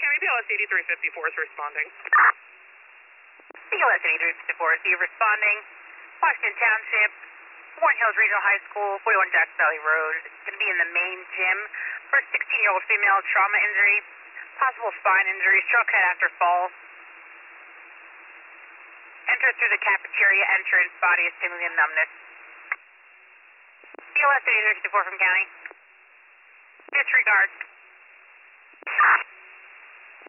County, BLS 8354 is responding. BLS 8354 is responding. Washington Township, Warren Hills Regional High School, 41 Jackson Valley Road. It's going to be in the main gym for a 16-year-old female, trauma injury, possible spine injury, struck head after fall. Enter through the cafeteria entrance, body is tingling and numbness. BLS 8354 from County. Disregard.